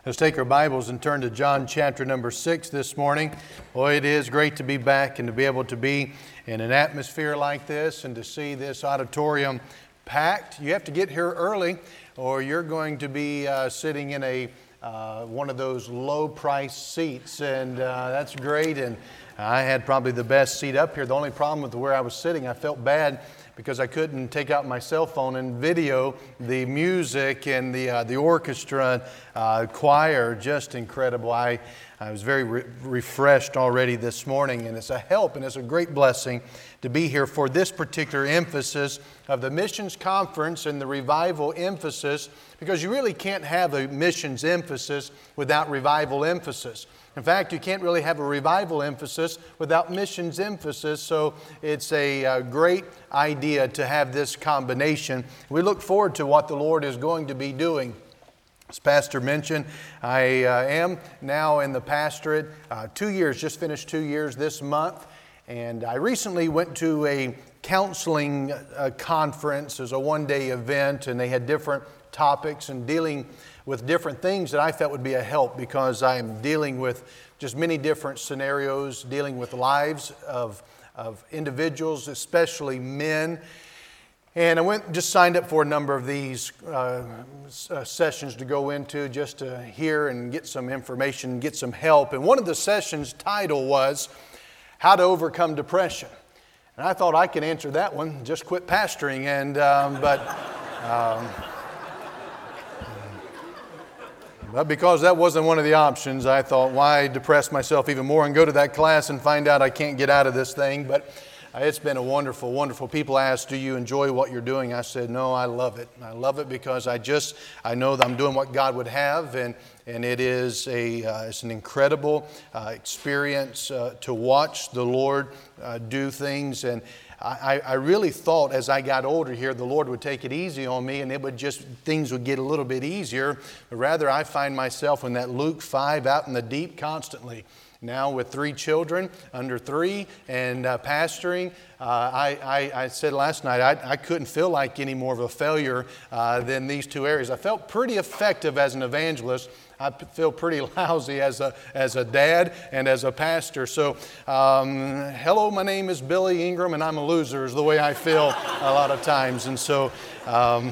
Let's take our Bibles and turn to John chapter number 6 this morning. Boy, it is great to be back and to be able to be in an atmosphere like this and to see this auditorium packed. You have to get here early or you're going to be sitting in a one of those low-price seats, and that's great. And I had probably the best seat up here. The only problem with where I was sitting, I felt bad because I couldn't take out my cell phone and video the music and the orchestra, choir. Just incredible. I was very refreshed already this morning, and it's a help and it's a great blessing to be here for this particular emphasis of the missions conference and the revival emphasis, because you really can't have a missions emphasis without revival emphasis. In fact, you can't really have a revival emphasis without missions emphasis, so it's a great idea to have this combination. We look forward to what the Lord is going to be doing. As Pastor mentioned, I am now in the pastorate 2 years, just finished 2 years this month, and I recently went to a counseling conference. It was a one-day event, and they had different topics and dealing with different things that I felt would be a help, because I am dealing with just many different scenarios, dealing with lives of individuals, especially men. And I just signed up for a number of these sessions to go into, just to hear and get some information, get some help. And one of the sessions' title was How to Overcome Depression. And I thought I could answer that one, just quit pastoring. But because that wasn't one of the options, I thought, why depress myself even more and go to that class and find out I can't get out of this thing? But it's been a wonderful, wonderful. People asked, do you enjoy what you're doing? I said, no, I love it. I love it because I know that I'm doing what God would have, and it is it's an incredible experience to watch the Lord do things. And I really thought as I got older here, the Lord would take it easy on me and things would get a little bit easier. But rather, I find myself in that Luke 5 out in the deep constantly. Now with 3 children, under 3, and pastoring, I said last night, I couldn't feel like any more of a failure than these 2 areas. I felt pretty effective as an evangelist. I feel pretty lousy as a dad and as a pastor. So, hello, my name is Billy Ingram, and I'm a loser is the way I feel a lot of times. And so, I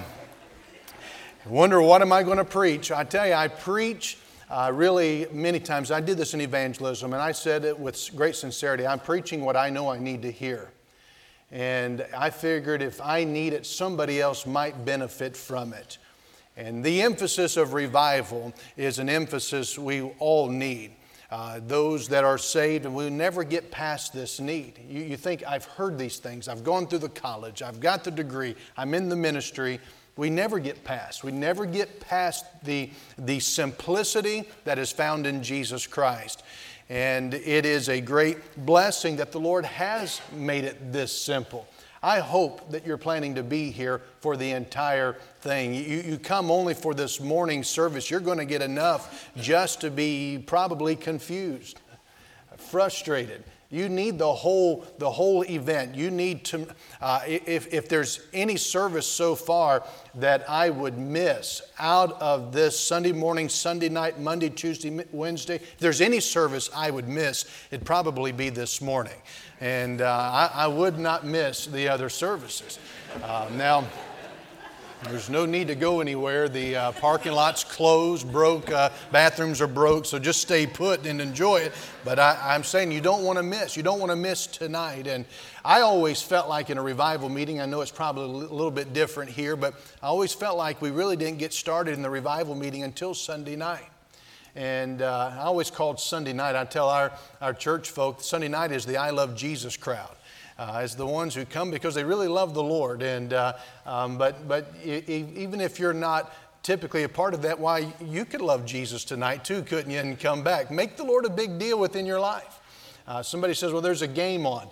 wonder, what am I going to preach? I tell you, I preach really many times. I did this in evangelism, and I said it with great sincerity. I'm preaching what I know I need to hear. And I figured if I need it, somebody else might benefit from it. And the emphasis of revival is an emphasis we all need. Those that are saved, and we'll never get past this need. You think, I've heard these things. I've gone through the college. I've got the degree. I'm in the ministry. We never get past. We never get past the simplicity that is found in Jesus Christ. And it is a great blessing that the Lord has made it this simple. I hope that you're planning to be here for the entire thing. You come only for this morning service. You're going to get enough just to be probably confused, frustrated. You need the whole event. You need to, if there's any service so far that I would miss out of this Sunday morning, Sunday night, Monday, Tuesday, Wednesday, if there's any service I would miss, it'd probably be this morning. And I would not miss the other services. Now, there's no need to go anywhere. The parking lot's closed, broke, bathrooms are broke, so just stay put and enjoy it. But I'm saying you don't want to miss. You don't want to miss tonight. And I always felt like in a revival meeting, I know it's probably a little bit different here, but I always felt like we really didn't get started in the revival meeting until Sunday night. And I always called Sunday night, I tell our church folk, Sunday night is the I Love Jesus crowd. As the ones who come because they really love the Lord. And but even if you're not typically a part of that, why, you could love Jesus tonight too, couldn't you, and come back. Make the Lord a big deal within your life. Somebody says, well, there's a game on.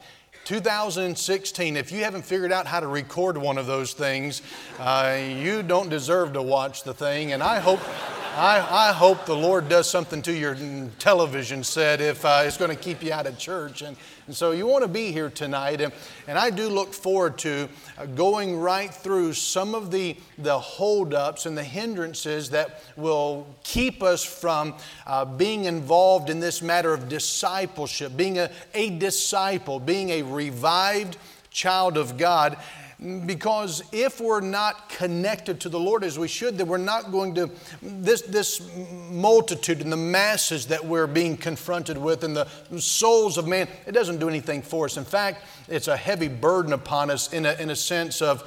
2016, if you haven't figured out how to record one of those things, you don't deserve to watch the thing. And I hope I hope the Lord does something to your television set if it's going to keep you out of church. And so you want to be here tonight. And I do look forward to going right through some of the holdups and the hindrances that will keep us from being involved in this matter of discipleship, being a disciple, being a revived child of God. Because if we're not connected to the Lord as we should, then we're not going to, this multitude and the masses that we're being confronted with and the souls of man, it doesn't do anything for us. In fact, it's a heavy burden upon us in a sense of,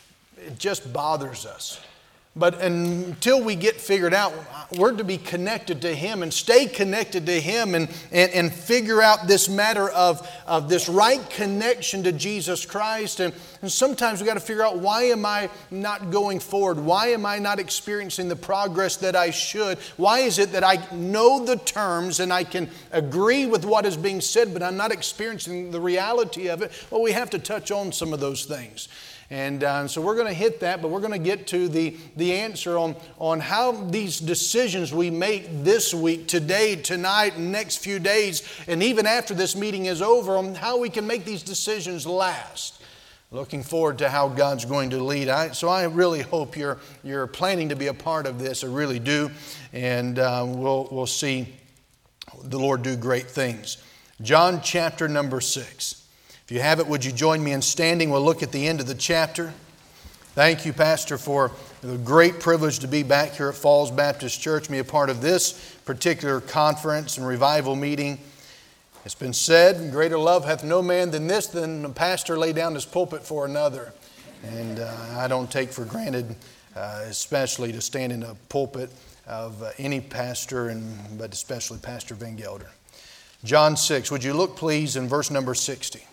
it just bothers us. But until we get figured out, we're to be connected to Him and stay connected to Him and figure out this matter of this right connection to Jesus Christ. And sometimes we've got to figure out, why am I not going forward? Why am I not experiencing the progress that I should? Why is it that I know the terms and I can agree with what is being said, but I'm not experiencing the reality of it? Well, we have to touch on some of those things. And so we're going to hit that, but we're going to get to the answer on how these decisions we make this week, today, tonight, and next few days, and even after this meeting is over, on how we can make these decisions last. Looking forward to how God's going to lead. So I really hope you're planning to be a part of this. I really do. And we'll see the Lord do great things. John chapter number 6. If you have it, would you join me in standing? We'll look at the end of the chapter. Thank you, Pastor, for the great privilege to be back here at Falls Baptist Church, be a part of this particular conference and revival meeting. It's been said, greater love hath no man than this, than a pastor lay down his pulpit for another. And I don't take for granted, especially to stand in a pulpit of any pastor, but especially Pastor Van Gelder. John 6, would you look please in verse number 60.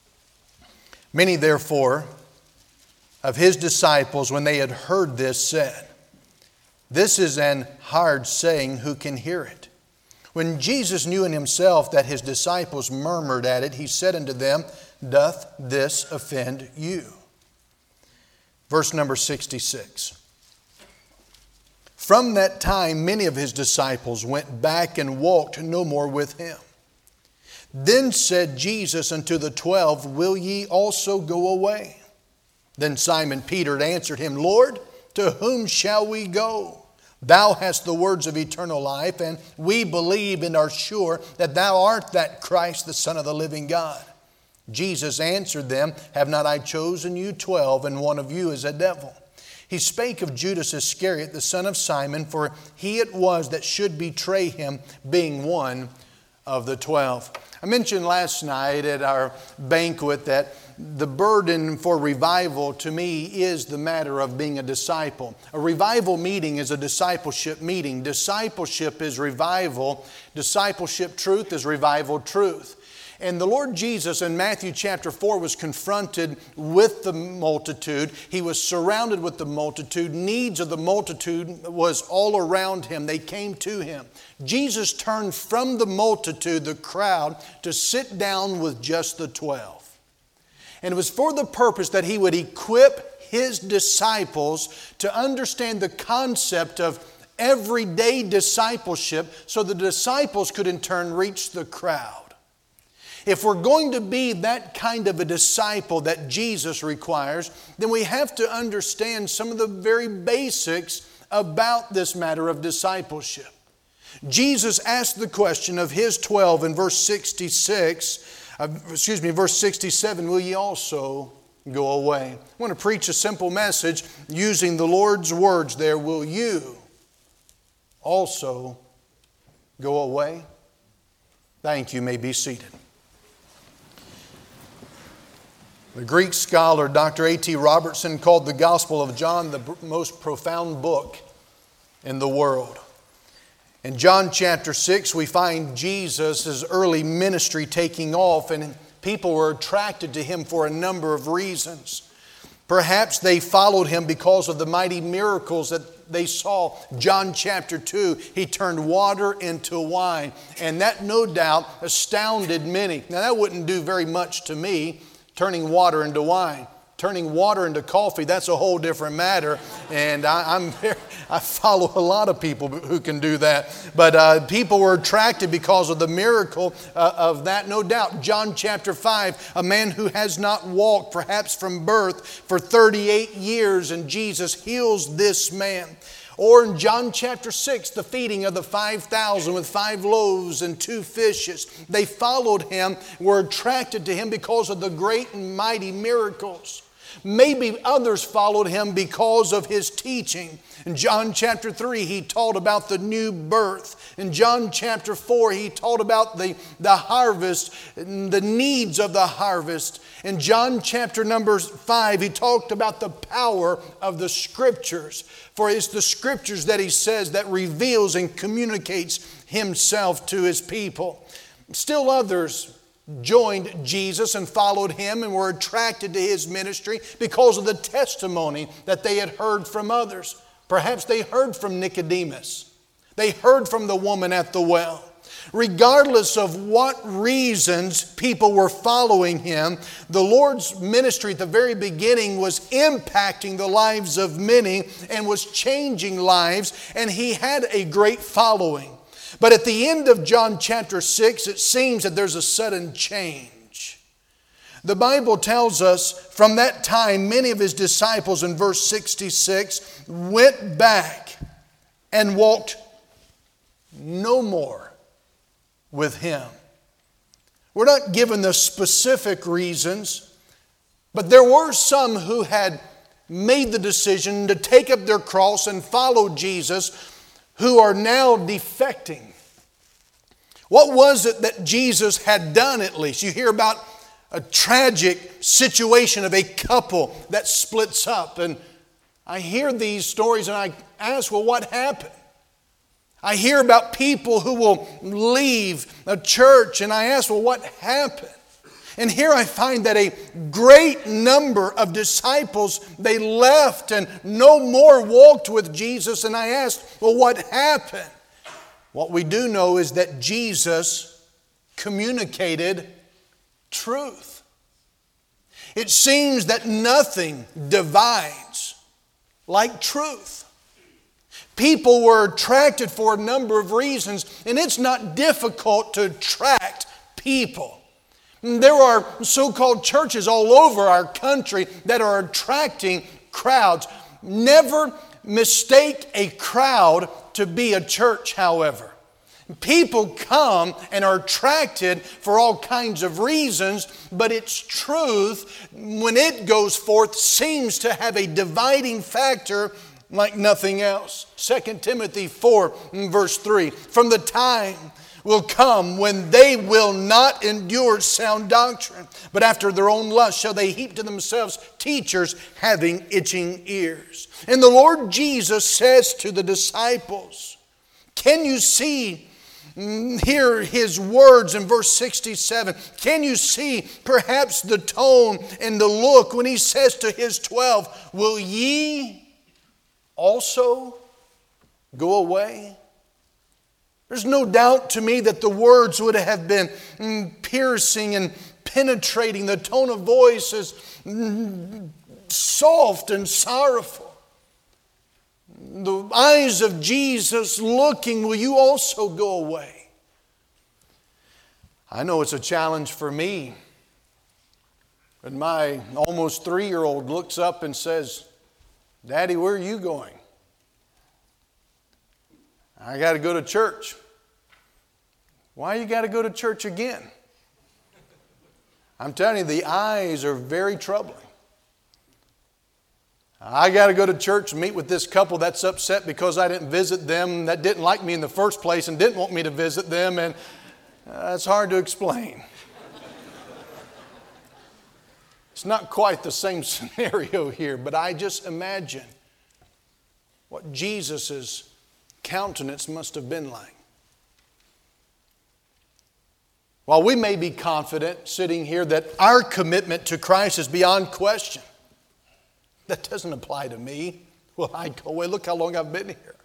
Many, therefore, of His disciples, when they had heard this, said, "This is an hard saying, who can hear it?" When Jesus knew in Himself that His disciples murmured at it, He said unto them, "Doth this offend you?" Verse number 66. From that time many of His disciples went back and walked no more with Him. Then said Jesus unto the 12, "Will ye also go away?" Then Simon Peter answered Him, "Lord, to whom shall we go? Thou hast the words of eternal life, and we believe and are sure that Thou art that Christ, the Son of the living God." Jesus answered them, "Have not I chosen you 12, and one of you is a devil?" He spake of Judas Iscariot, the son of Simon, for he it was that should betray Him, being one of the 12. I mentioned last night at our banquet that the burden for revival to me is the matter of being a disciple. A revival meeting is a discipleship meeting. Discipleship is revival. Discipleship truth is revival truth. And the Lord Jesus in Matthew chapter 4 was confronted with the multitude. He was surrounded with the multitude. Needs of the multitude was all around Him. They came to Him. Jesus turned from the multitude, the crowd, to sit down with just the 12. And it was for the purpose that He would equip His disciples to understand the concept of everyday discipleship so the disciples could in turn reach the crowd. If we're going to be that kind of a disciple that Jesus requires, then we have to understand some of the very basics about this matter of discipleship. Jesus asked the question of His 12 in verse 67, "Will ye also go away?" I want to preach a simple message using the Lord's words there. Will you also go away? Thank you. You may be seated. The Greek scholar Dr. A.T. Robertson called the Gospel of John the most profound book in the world. In John chapter 6, we find Jesus' early ministry taking off, and people were attracted to Him for a number of reasons. Perhaps they followed Him because of the mighty miracles that they saw. John chapter 2, He turned water into wine, and that no doubt astounded many. Now that wouldn't do very much to me, turning water into wine. turning water into coffee, that's a whole different matter. And I follow a lot of people who can do that. But people were attracted because of the miracle of that, no doubt. John chapter 5, a man who has not walked, perhaps from birth, for 38 years, and Jesus heals this man. Or in John chapter 6, the feeding of the 5,000 with 5 loaves and 2 fishes. They followed him, were attracted to him because of the great and mighty miracles. Maybe others followed him because of his teaching. In John chapter 3, he taught about the new birth. In John chapter 4, he taught about the harvest, the needs of the harvest. In John chapter number 5, he talked about the power of the Scriptures. For it's the Scriptures that he says that reveals and communicates himself to his people. Still others joined Jesus and followed him and were attracted to his ministry because of the testimony that they had heard from others. Perhaps they heard from Nicodemus. They heard from the woman at the well. Regardless of what reasons people were following him, the Lord's ministry at the very beginning was impacting the lives of many and was changing lives, and he had a great following. But at the end of John chapter 6, it seems that there's a sudden change. The Bible tells us from that time, many of his disciples in verse 66 went back and walked no more with him. We're not given the specific reasons, but there were some who had made the decision to take up their cross and follow Jesus, who are now defecting. What was it that Jesus had done at least? You hear about a tragic situation of a couple that splits up. And I hear these stories and I ask, well, what happened? I hear about people who will leave a church and I ask, well, what happened? And here I find that a great number of disciples, they left and no more walked with Jesus. And I asked, well, what happened? What we do know is that Jesus communicated truth. It seems that nothing divides like truth. People were attracted for a number of reasons, and it's not difficult to attract people. There are so-called churches all over our country that are attracting crowds. Never mistake a crowd to be a church, however. People come and are attracted for all kinds of reasons, but its truth, when it goes forth, seems to have a dividing factor like nothing else. 2 Timothy 4 verse 3, from the time will come when they will not endure sound doctrine, but after their own lust shall they heap to themselves teachers having itching ears. And the Lord Jesus says to the disciples, can you see, hear his words in verse 67, can you see perhaps the tone and the look when he says to his 12, will ye also go away? There's no doubt to me that the words would have been piercing and penetrating. The tone of voice is soft and sorrowful. The eyes of Jesus looking, will you also go away? I know it's a challenge for me. When my almost 3-year-old looks up and says, Daddy, where are you going? I got to go to church. Why you got to go to church again? I'm telling you, the eyes are very troubling. I got to go to church and meet with this couple that's upset because I didn't visit them, that didn't like me in the first place and didn't want me to visit them, and it's hard to explain. It's not quite the same scenario here, but I just imagine what Jesus' countenance must have been like. While we may be confident sitting here that our commitment to Christ is beyond question, that doesn't apply to me. Well, I go away, look how long I've been here.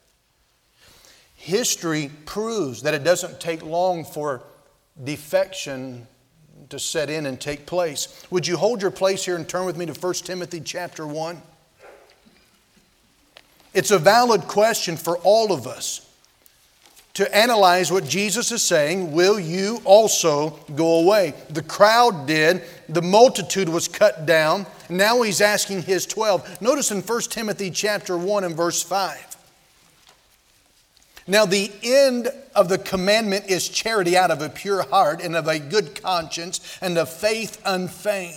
History proves that it doesn't take long for defection to set in and take place. Would you hold your place here and turn with me to 1 Timothy chapter 1? It's a valid question for all of us to analyze what Jesus is saying. Will you also go away? The crowd did. The multitude was cut down. Now he's asking his 12. Notice in 1 Timothy chapter 1 and verse 5. Now the end of the commandment is charity out of a pure heart and of a good conscience and of faith unfeigned.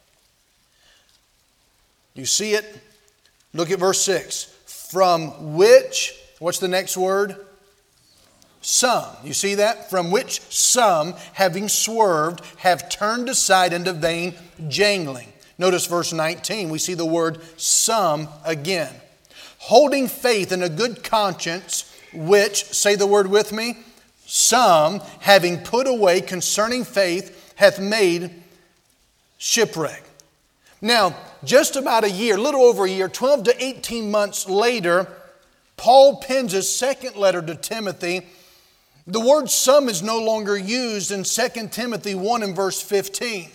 You see it? Look at verse 6. From which, what's the next word? Some. You see that? From which some, having swerved, have turned aside into vain jangling. Notice verse 19. We see the word some again. Holding faith and a good conscience, which, say the word with me, some, having put away concerning faith, hath made shipwreck. Now, just about a year, little over a year, 12 to 18 months later, Paul pens his second letter to Timothy. The word some is no longer used in 2 Timothy 1 and verse 15.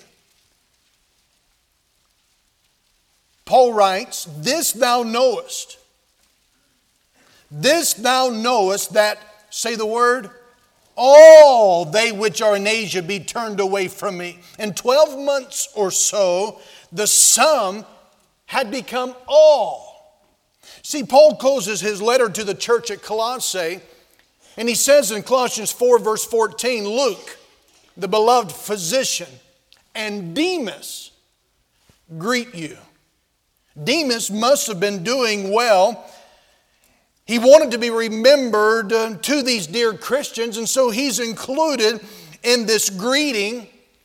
Paul writes, This thou knowest that, say the word, all they which are in Asia be turned away from me. In 12 months or so, the some had become all. See, Paul closes his letter to the church at Colossae, and he says in Colossians 4 verse 14, Luke, the beloved physician, and Demas greet you. Demas must have been doing well. He wanted to be remembered to these dear Christians, and so he's included in this greeting.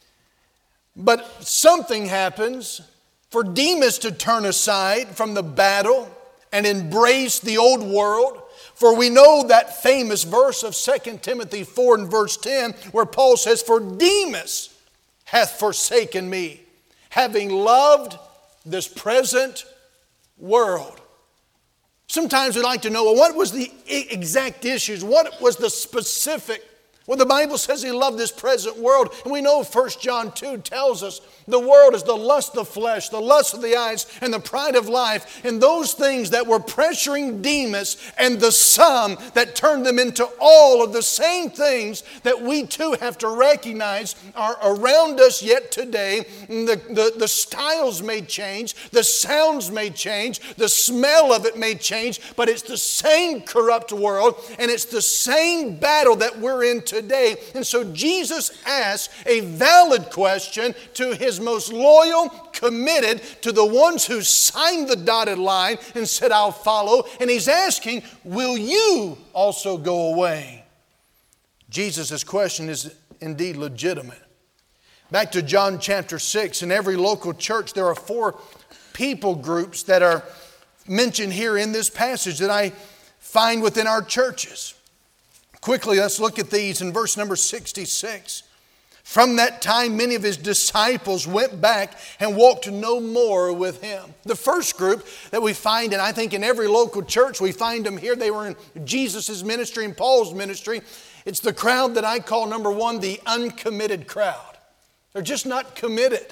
But something happens for Demas to turn aside from the battle and embrace the old world. For we know that famous verse of 2 Timothy 4 and verse 10 where Paul says, For Demas hath forsaken me, having loved this present world. Sometimes we like to know, well, what was the exact issues? What was the specific? Well, the Bible says he loved this present world. And we know 1 John 2 tells us the world is the lust of the flesh, the lust of the eyes, and the pride of life. And those things that were pressuring Demas and the some that turned them into all of the same things that we too have to recognize are around us yet today. The styles may change, the sounds may change, the smell of it may change, but it's the same corrupt world and it's the same battle that we're in today. And so Jesus asks a valid question to his most loyal, committed, to the ones who signed the dotted line and said, I'll follow. And he's asking, will you also go away? Jesus' question is indeed legitimate. Back to John chapter 6, in every local church there are 4 people groups that are mentioned here in this passage that I find within our churches. Quickly, let's look at these in verse number 66. From that time, many of his disciples went back and walked no more with him. The first group that we find, and I think in every local church, we find them here. They were in Jesus' ministry and Paul's ministry. It's the crowd that I call, number 1, the uncommitted crowd. They're just not committed.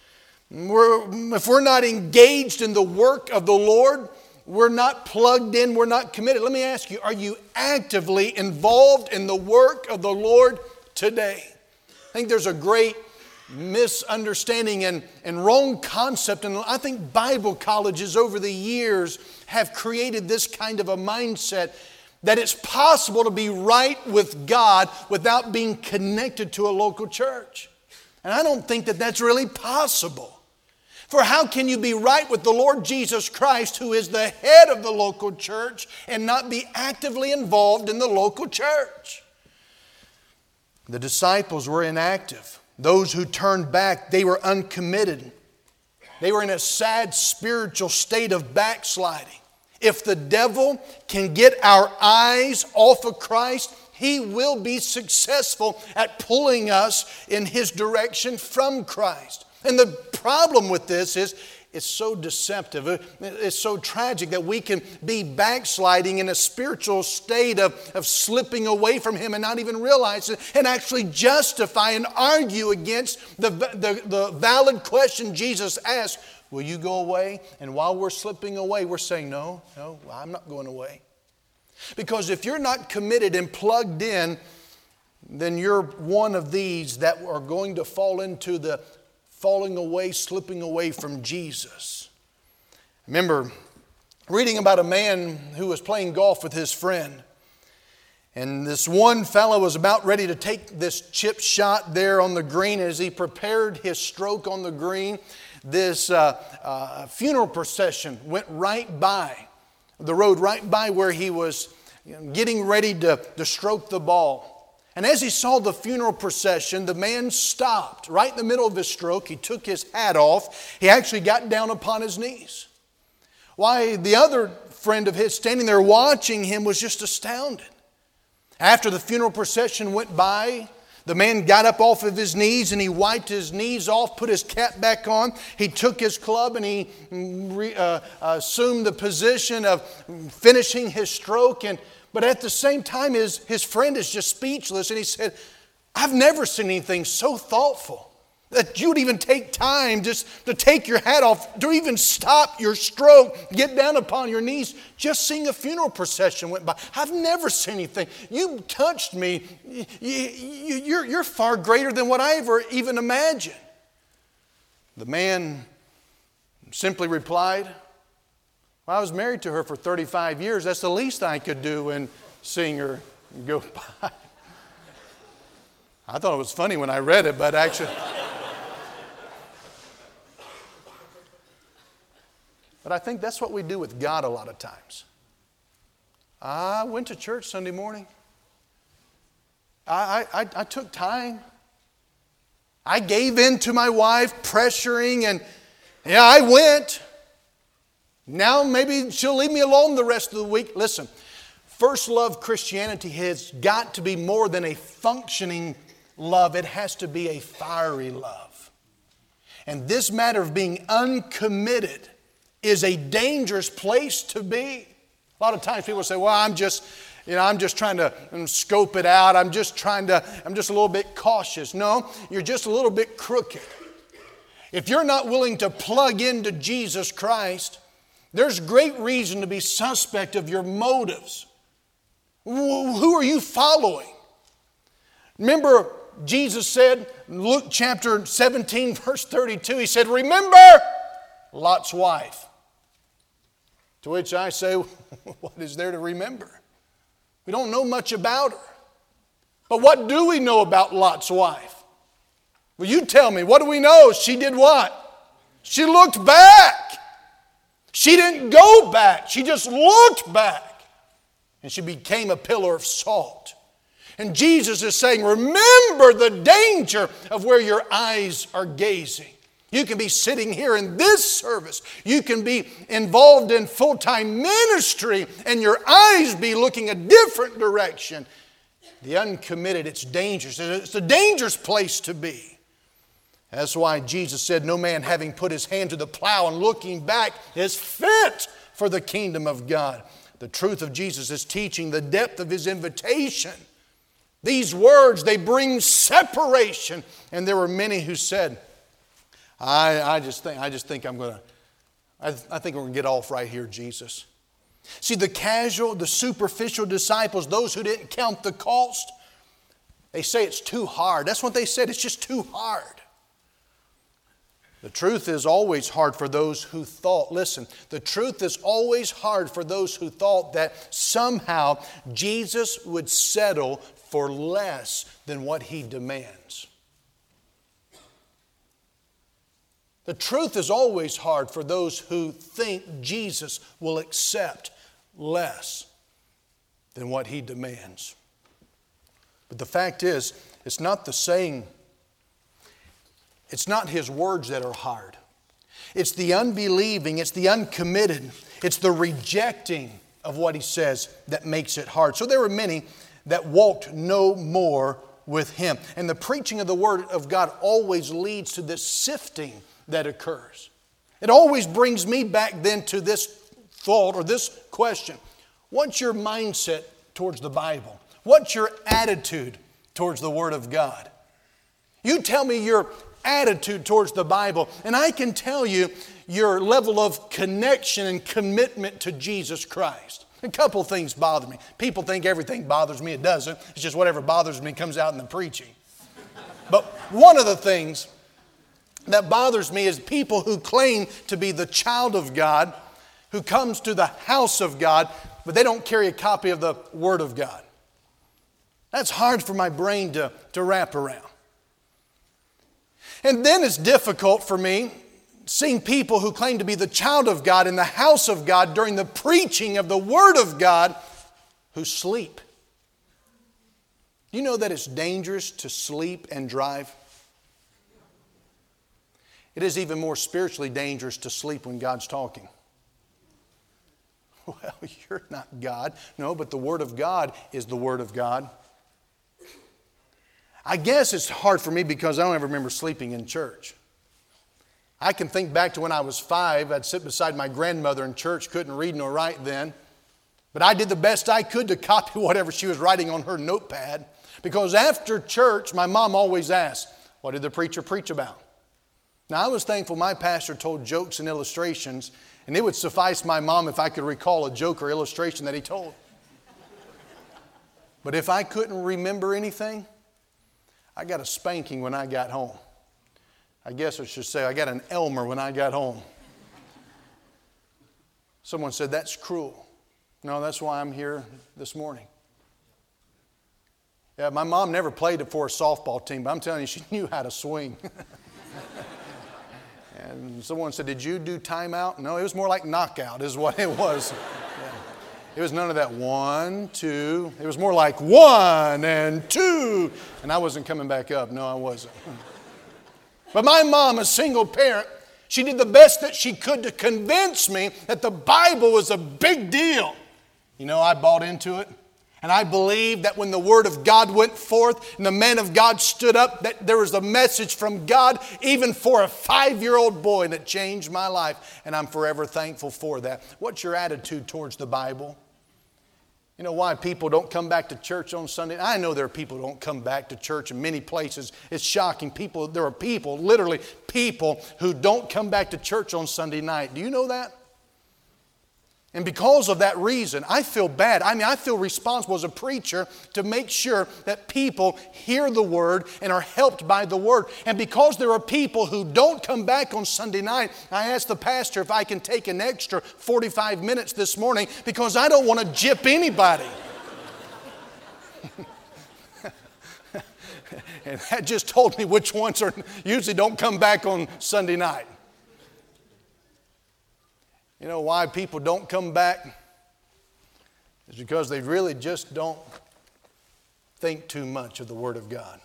If we're not engaged in the work of the Lord, we're not plugged in, we're not committed. Let me ask you, are you actively involved in the work of the Lord today? I think there's a great misunderstanding and wrong concept, and I think Bible colleges over the years have created this kind of a mindset that it's possible to be right with God without being connected to a local church. And I don't think that that's really possible. For how can you be right with the Lord Jesus Christ, who is the head of the local church, and not be actively involved in the local church? The disciples were inactive. Those who turned back, they were uncommitted. They were in a sad spiritual state of backsliding. If the devil can get our eyes off of Christ, he will be successful at pulling us in his direction from Christ. And the problem with this is It's so deceptive. It's so tragic that we can be backsliding in a spiritual state of slipping away from Him and not even realize it, and actually justify and argue against the valid question Jesus asked, will you go away? And while we're slipping away, we're saying, no, I'm not going away. Because if you're not committed and plugged in, then you're one of these that are going to fall into the falling away, slipping away from Jesus. I remember reading about a man who was playing golf with his friend. And this one fellow was about ready to take this chip shot there on the green. As he prepared his stroke on the green, this funeral procession went right by the road, right by where he was getting ready to stroke the ball. And as he saw the funeral procession, the man stopped right in the middle of his stroke. He took his hat off. He actually got down upon his knees. Why, the other friend of his standing there watching him was just astounded. After the funeral procession went by, the man got up off of his knees and he wiped his knees off, put his cap back on. He took his club and he assumed the position of finishing his stroke. But at the same time, his friend is just speechless. And he said, I've never seen anything so thoughtful that you would even take time just to take your hat off, to even stop your stroke, get down upon your knees, just seeing a funeral procession went by. I've never seen anything. You touched me. You're far greater than what I ever even imagined. The man simply replied, well, I was married to her for 35 years. That's the least I could do in seeing her go by. I thought it was funny when I read it, but actually... But I think that's what we do with God a lot of times. I went to church Sunday morning. I took time. I gave in to my wife, pressuring, and I went. Now maybe she'll leave me alone the rest of the week. Listen, first love Christianity has got to be more than a functioning love. It has to be a fiery love. And this matter of being uncommitted is a dangerous place to be. A lot of times people say, well, I'm just trying to scope it out. I'm just a little bit cautious. No, you're just a little bit crooked. If you're not willing to plug into Jesus Christ, there's great reason to be suspect of your motives. Who are you following? Remember, Jesus said, Luke chapter 17, verse 32, He said, remember Lot's wife. To which I say, what is there to remember? We don't know much about her. But what do we know about Lot's wife? Well, you tell me, what do we know? She did what? She looked back. She didn't go back. She just looked back. And she became a pillar of salt. And Jesus is saying, remember the danger of where your eyes are gazing. You can be sitting here in this service. You can be involved in full-time ministry and your eyes be looking a different direction. The uncommitted, it's dangerous. It's a dangerous place to be. That's why Jesus said, no man having put his hand to the plow and looking back is fit for the kingdom of God. The truth of Jesus' teaching, the depth of His invitation. These words, they bring separation. And there were many who said, I think we're going to get off right here, Jesus. See, the casual, the superficial disciples, those who didn't count the cost, they say it's too hard. That's what they said. It's just too hard. The truth is always hard for those who thought, listen, the truth is always hard for those who thought that somehow Jesus would settle for less than what He demands. The truth is always hard for those who think Jesus will accept less than what He demands. But the fact is, it's not the saying, it's not His words that are hard. It's the unbelieving, it's the uncommitted, it's the rejecting of what He says that makes it hard. So there were many that walked no more with Him. And the preaching of the Word of God always leads to this sifting that occurs. It always brings me back then to this thought or this question. What's your mindset towards the Bible? What's your attitude towards the Word of God? You tell me your attitude towards the Bible, and I can tell you your level of connection and commitment to Jesus Christ. A couple things bother me. People think everything bothers me. It doesn't. It's just whatever bothers me comes out in the preaching. But one of the things that bothers me is people who claim to be the child of God, who comes to the house of God, but they don't carry a copy of the Word of God. That's hard for my brain to wrap around. And then it's difficult for me seeing people who claim to be the child of God in the house of God during the preaching of the Word of God who sleep. You know that it's dangerous to sleep and drive? It is even more spiritually dangerous to sleep when God's talking. Well, you're not God. No, but the Word of God is the Word of God. I guess it's hard for me because I don't ever remember sleeping in church. I can think back to when I was 5. I'd sit beside my grandmother in church, couldn't read nor write then. But I did the best I could to copy whatever she was writing on her notepad. Because after church, my mom always asked, what did the preacher preach about? Now, I was thankful my pastor told jokes and illustrations, and it would suffice my mom if I could recall a joke or illustration that he told. But if I couldn't remember anything, I got a spanking when I got home. I guess I should say I got an Elmer when I got home. Someone said, that's cruel. No, that's why I'm here this morning. Yeah, my mom never played for a softball team, but I'm telling you, she knew how to swing. And someone said, did you do timeout? No, it was more like knockout is what it was. Yeah. It was none of that 1, 2. It was more like 1 and 2. And I wasn't coming back up. No, I wasn't. But my mom, a single parent, she did the best that she could to convince me that the Bible was a big deal. You know, I bought into it. And I believed that when the Word of God went forth and the man of God stood up, that there was a message from God even for a 5-year-old boy that changed my life. And I'm forever thankful for that. What's your attitude towards the Bible? You know why people don't come back to church on Sunday? I know there are people who don't come back to church in many places. It's shocking. There are people, literally people, who don't come back to church on Sunday night. Do you know that? And because of that reason, I feel bad. I feel responsible as a preacher to make sure that people hear the Word and are helped by the Word. And because there are people who don't come back on Sunday night, I asked the pastor if I can take an extra 45 minutes this morning because I don't want to gyp anybody. And that just told me which ones usually don't come back on Sunday night. You know why people don't come back? It's because they really just don't think too much of the Word of God.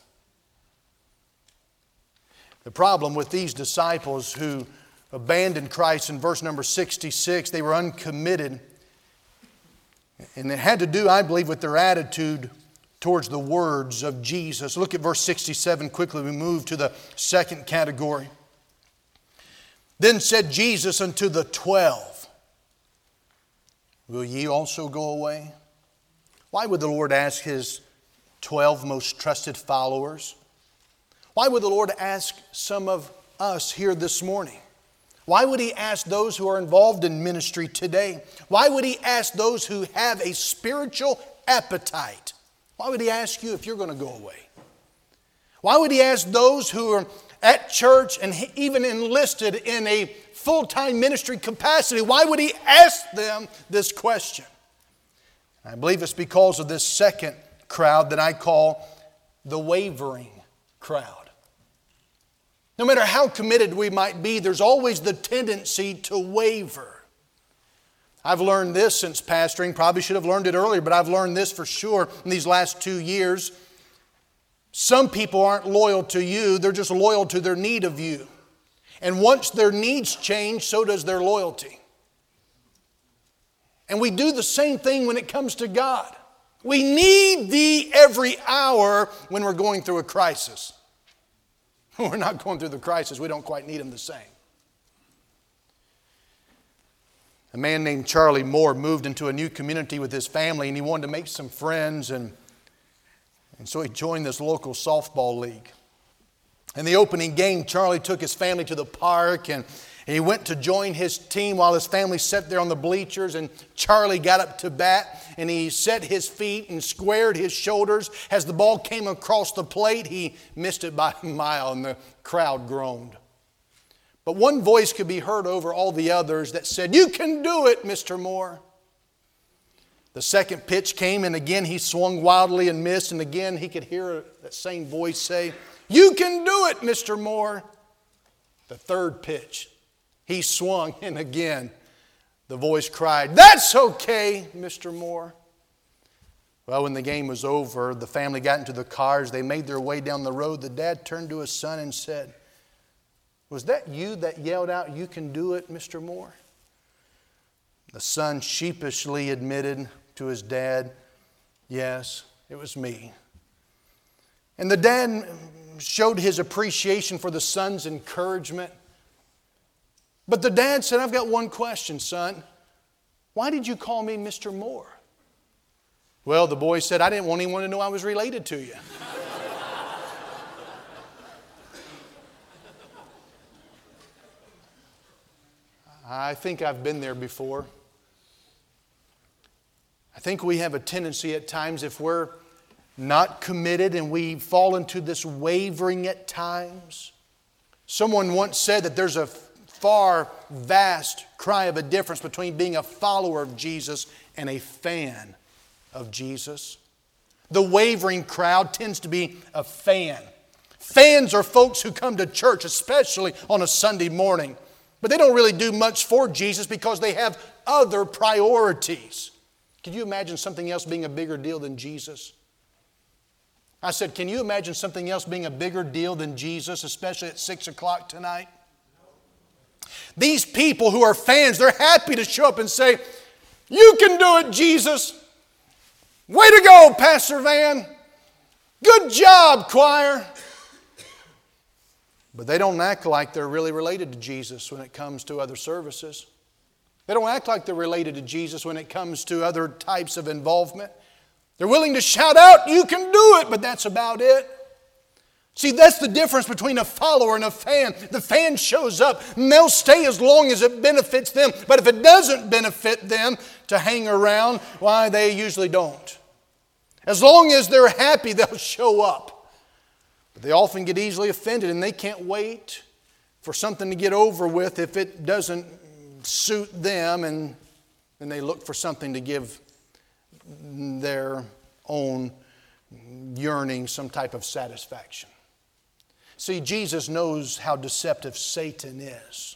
The problem with these disciples who abandoned Christ in verse number 66, they were uncommitted. And it had to do, I believe, with their attitude towards the words of Jesus. Look at verse 67 quickly. We move to the second category. Then said Jesus unto the 12, will ye also go away? Why would the Lord ask His 12 most trusted followers? Why would the Lord ask some of us here this morning? Why would He ask those who are involved in ministry today? Why would He ask those who have a spiritual appetite? Why would He ask you if you're going to go away? Why would He ask those who are at church and even enlisted in a full-time ministry capacity? Why would He ask them this question? I believe it's because of this second crowd that I call the wavering crowd. No matter how committed we might be, there's always the tendency to waver. I've learned this since pastoring. Probably should have learned it earlier, but I've learned this for sure in these last 2 years. Some people aren't loyal to you, they're just loyal to their need of you. And once their needs change, so does their loyalty. And we do the same thing when it comes to God. We need Thee every hour when we're going through a crisis. When we're not going through the crisis, we don't quite need Him the same. A man named Charlie Moore moved into a new community with his family, and he wanted to make some friends, and so he joined this local softball league. In the opening game, Charlie took his family to the park, and he went to join his team while his family sat there on the bleachers, and Charlie got up to bat, and he set his feet and squared his shoulders. As the ball came across the plate, he missed it by a mile, and the crowd groaned. But one voice could be heard over all the others that said, "You can do it, Mr. Moore." The second pitch came, and again he swung wildly and missed, and again he could hear that same voice say, "You can do it, Mr. Moore." The third pitch, he swung, and again the voice cried, "That's okay, Mr. Moore." Well, when the game was over, the family got into the cars. They made their way down the road. The dad turned to his son and said, "Was that you that yelled out, 'You can do it, Mr. Moore'?" The son sheepishly admitted to his dad, "Yes, it was me." And the dad showed his appreciation for the son's encouragement. But the dad said, "I've got one question, son. Why did you call me Mr. Moore?" Well, the boy said, "I didn't want anyone to know I was related to you." I think I've been there before. I think we have a tendency at times, if we're not committed and we fall into this wavering at times. Someone once said that there's a vast cry of a difference between being a follower of Jesus and a fan of Jesus. The wavering crowd tends to be a fan. Fans are folks who come to church, especially on a Sunday morning, but they don't really do much for Jesus because they have other priorities. Can you imagine something else being a bigger deal than Jesus? I said, can you imagine something else being a bigger deal than Jesus, especially at 6 o'clock tonight? These people who are fans, they're happy to show up and say, "You can do it, Jesus. Way to go, Pastor Van. Good job, choir." But they don't act like they're really related to Jesus when it comes to other services. They don't act like they're related to Jesus when it comes to other types of involvement. They're willing to shout out, "You can do it," but that's about it. See, that's the difference between a follower and a fan. The fan shows up, and they'll stay as long as it benefits them. But if it doesn't benefit them to hang around, why, they usually don't. As long as they're happy, they'll show up. But they often get easily offended, and they can't wait for something to get over with if it doesn't suit them, and then they look for something to give their own yearning some type of satisfaction. See, Jesus knows how deceptive Satan is.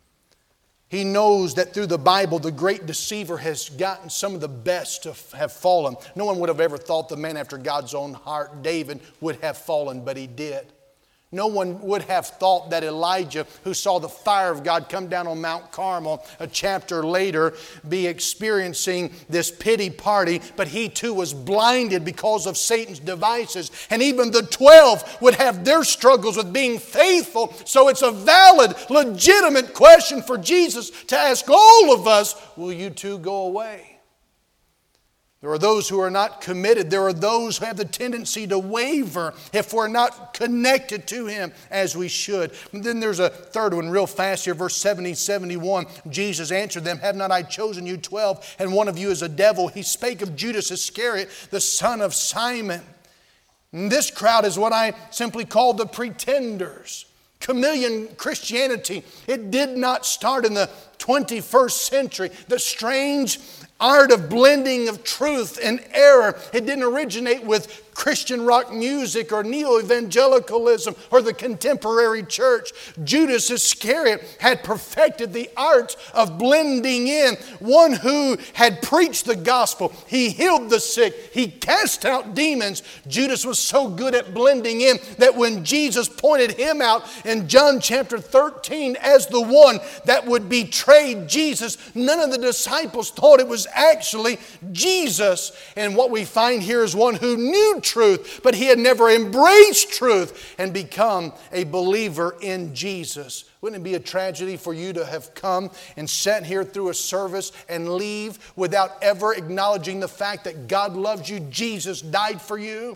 He knows that through the Bible, the great deceiver has gotten some of the best to have fallen. No one would have ever thought the man after God's own heart, David, would have fallen, but he did. No one would have thought that Elijah, who saw the fire of God come down on Mount Carmel a chapter later, be experiencing this pity party, but he too was blinded because of Satan's devices. And even the 12 would have their struggles with being faithful. So it's a valid, legitimate question for Jesus to ask all of us, will you too go away? There are those who are not committed. There are those who have the tendency to waver if we're not connected to Him as we should. And then there's a third one real fast here, verse 70, 71. Jesus answered them, "Have not I chosen you 12, and one of you is a devil?" He spake of Judas Iscariot, the son of Simon. And this crowd is what I simply call the pretenders. Chameleon Christianity, it did not start in the 21st century. The strange art of blending of truth and error, it didn't originate with Christian rock music or neo-evangelicalism or the contemporary church. Judas Iscariot had perfected the art of blending in. One who had preached the gospel. He healed the sick. He cast out demons. Judas was so good at blending in that when Jesus pointed him out in John chapter 13 as the one that would betray Jesus, none of the disciples thought it was actually Jesus. And what we find here is one who knew truth, but he had never embraced truth and become a believer in Jesus. Wouldn't it be a tragedy for you to have come and sat here through a service and leave without ever acknowledging the fact that God loves you, Jesus died for you?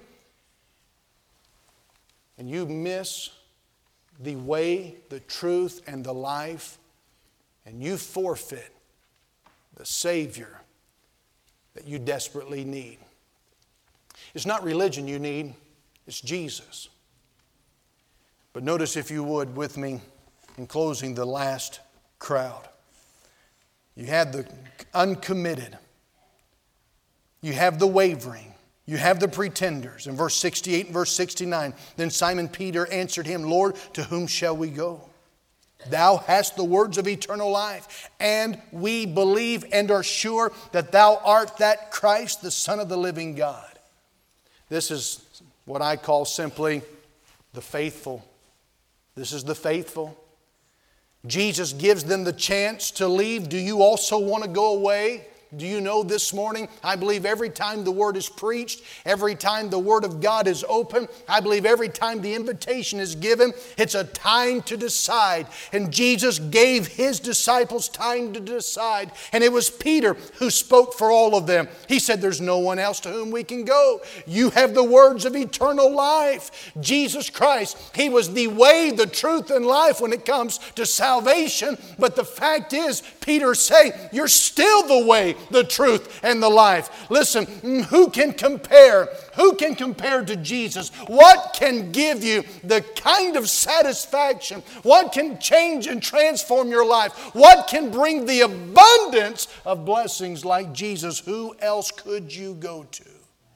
And you miss the way, the truth, and the life, and you forfeit the Savior that you desperately need. It's not religion you need, it's Jesus. But notice, if you would, with me, in closing, the last crowd. You have the uncommitted. You have the wavering. You have the pretenders. In verse 68 and verse 69, then Simon Peter answered him, Lord, to whom shall we go? Thou hast the words of eternal life, and we believe and are sure that thou art that Christ, the Son of the living God. This is what I call simply the faithful. This is the faithful. Jesus gives them the chance to leave. Do you also want to go away? Do you know this morning, I believe every time the Word is preached, every time the Word of God is open, I believe every time the invitation is given, it's a time to decide. And Jesus gave His disciples time to decide. And it was Peter who spoke for all of them. He said, there's no one else to whom we can go. You have the words of eternal life. Jesus Christ, He was the way, the truth, and life when it comes to salvation. But the fact is, Peter saying, you're still the way, the truth, and the life. Listen, who can compare? Who can compare to Jesus? What can give you the kind of satisfaction? What can change and transform your life? What can bring the abundance of blessings like Jesus? Who else could you go to?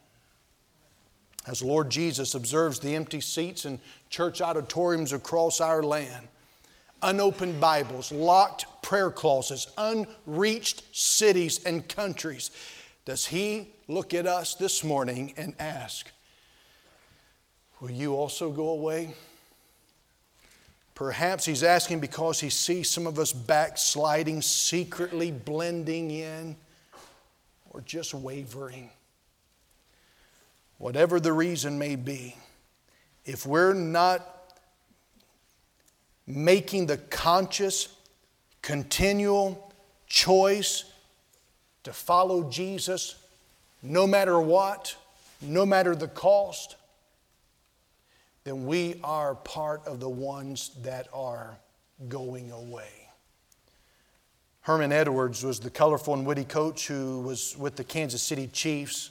As Lord Jesus observes the empty seats in church auditoriums across our land, unopened Bibles, locked prayer closets, unreached cities and countries, does He look at us this morning and ask, will you also go away? Perhaps He's asking because He sees some of us backsliding, secretly blending in, or just wavering. Whatever the reason may be, if we're not making the conscious, continual choice to follow Jesus no matter what, no matter the cost, then we are part of the ones that are going away. Herman Edwards was the colorful and witty coach who was with the Kansas City Chiefs.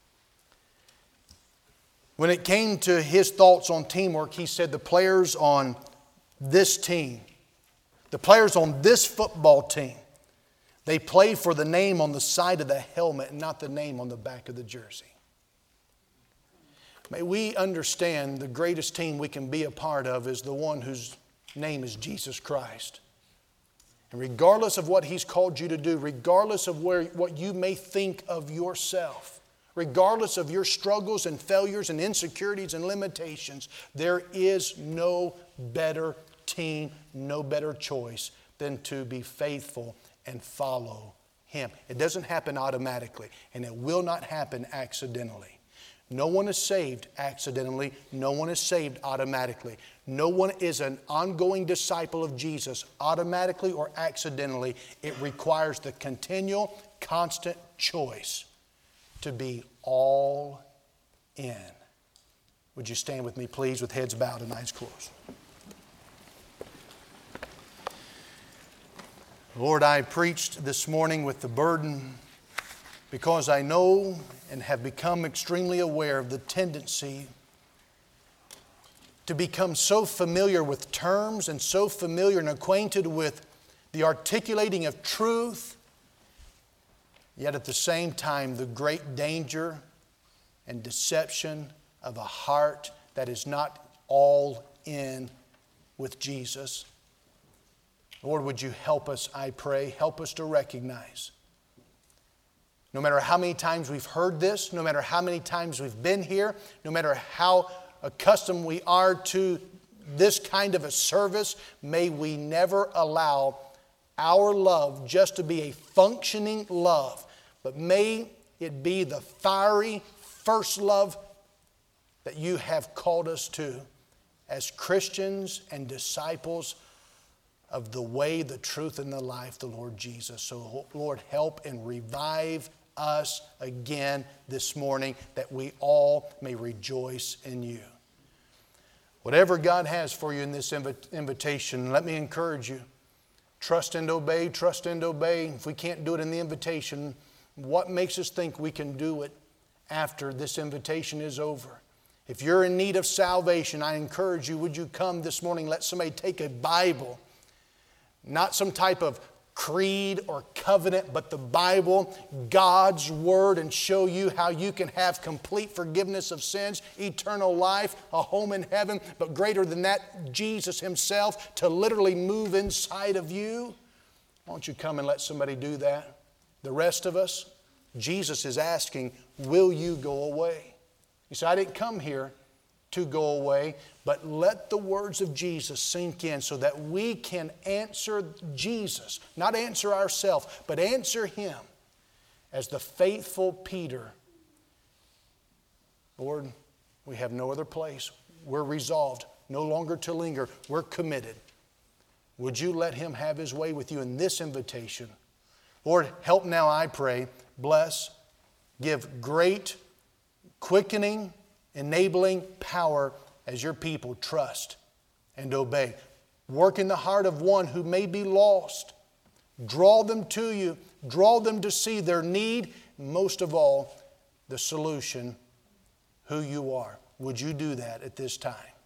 When it came to his thoughts on teamwork, he said the players on this team, the players on this football team, they play for the name on the side of the helmet and not the name on the back of the jersey. May we understand the greatest team we can be a part of is the one whose name is Jesus Christ. And regardless of what He's called you to do, regardless of what you may think of yourself, regardless of your struggles and failures and insecurities and limitations, there is no better team, no better choice than to be faithful and follow Him. It doesn't happen automatically, and it will not happen accidentally. No one is saved accidentally. No one is saved automatically. No one is an ongoing disciple of Jesus automatically or accidentally. It requires the continual, constant choice to be all in. Would you stand with me, please, with heads bowed and eyes closed? Lord, I preached this morning with the burden because I know and have become extremely aware of the tendency to become so familiar with terms and so familiar and acquainted with the articulating of truth, yet at the same time the great danger and deception of a heart that is not all in with Jesus. Lord, would you help us, I pray, help us to recognize, no matter how many times we've heard this, no matter how many times we've been here, no matter how accustomed we are to this kind of a service, may we never allow our love just to be a functioning love, but may it be the fiery first love that you have called us to as Christians and disciples of the way, the truth, and the life, the Lord Jesus. So, Lord, help and revive us again this morning that we all may rejoice in you. Whatever God has for you in this invitation, let me encourage you. Trust and obey, trust and obey. If we can't do it in the invitation, what makes us think we can do it after this invitation is over? If you're in need of salvation, I encourage you, would you come this morning, let somebody take a Bible, not some type of creed or covenant, but the Bible, God's Word, and show you how you can have complete forgiveness of sins, eternal life, a home in heaven, but greater than that, Jesus Himself to literally move inside of you. Why don't you come and let somebody do that? The rest of us, Jesus is asking, will you go away? You say, I didn't come here to go away, but let the words of Jesus sink in so that we can answer Jesus, not answer ourselves, but answer Him as the faithful Peter. Lord, we have no other place. We're resolved no longer to linger. We're committed. Would you let Him have His way with you in this invitation? Lord, help now, I pray. Bless, give great quickening, enabling power as your people trust and obey. Work in the heart of one who may be lost. Draw them to you. Draw them to see their need. Most of all, the solution, who you are. Would you do that at this time?